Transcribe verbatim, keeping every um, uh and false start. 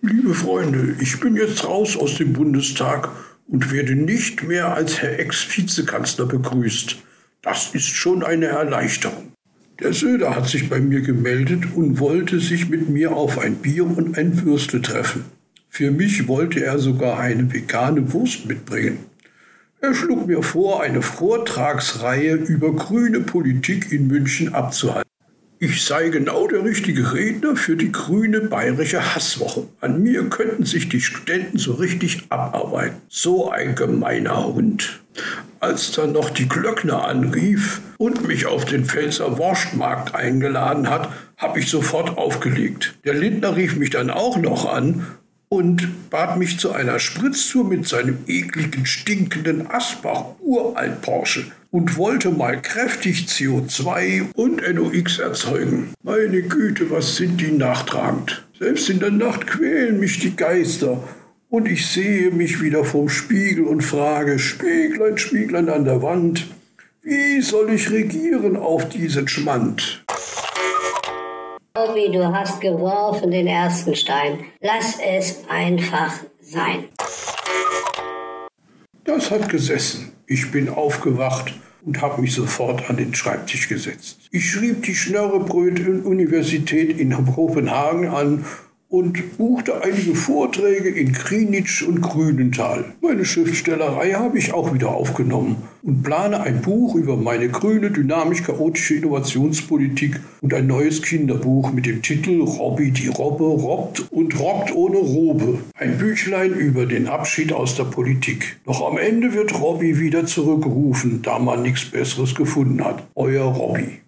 Liebe Freunde, ich bin jetzt raus aus dem Bundestag und werde nicht mehr als Herr Ex-Vizekanzler begrüßt. Das ist schon eine Erleichterung. Der Söder hat sich bei mir gemeldet und wollte sich mit mir auf ein Bier und ein Würstel treffen. Für mich wollte er sogar eine vegane Wurst mitbringen. Er schlug mir vor, eine Vortragsreihe über grüne Politik in München abzuhalten. Ich sei genau der richtige Redner für die grüne bayerische Hasswoche. An mir könnten sich die Studenten so richtig abarbeiten. So ein gemeiner Hund. Als dann noch die Glöckner anrief und mich auf den Pfälzer Wurstmarkt eingeladen hat, habe ich sofort aufgelegt. Der Lindner rief mich dann auch noch an und bat mich zu einer Spritztour mit seinem ekligen, stinkenden Asbach-Uralt-Porsche und wollte mal kräftig C O zwei und N O X erzeugen. Meine Güte, was sind die nachtragend. Selbst in der Nacht quälen mich die Geister und ich sehe mich wieder vorm Spiegel und frage, Spieglein, Spieglein an der Wand, wie soll ich regieren auf diesen Schmand? Robby, du hast geworfen den ersten Stein. Lass es einfach sein. Das hat gesessen. Ich bin aufgewacht und habe mich sofort an den Schreibtisch gesetzt. Ich schrieb die Schnörrebröt-Universität in Kopenhagen an und buchte einige Vorträge in Krienitsch und Grünenthal. Meine Schriftstellerei habe ich auch wieder aufgenommen und plane ein Buch über meine grüne, dynamisch-chaotische Innovationspolitik und ein neues Kinderbuch mit dem Titel Robby die Robbe robbt und rockt ohne Robe. Ein Büchlein über den Abschied aus der Politik. Doch am Ende wird Robby wieder zurückrufen, da man nichts Besseres gefunden hat. Euer Robby.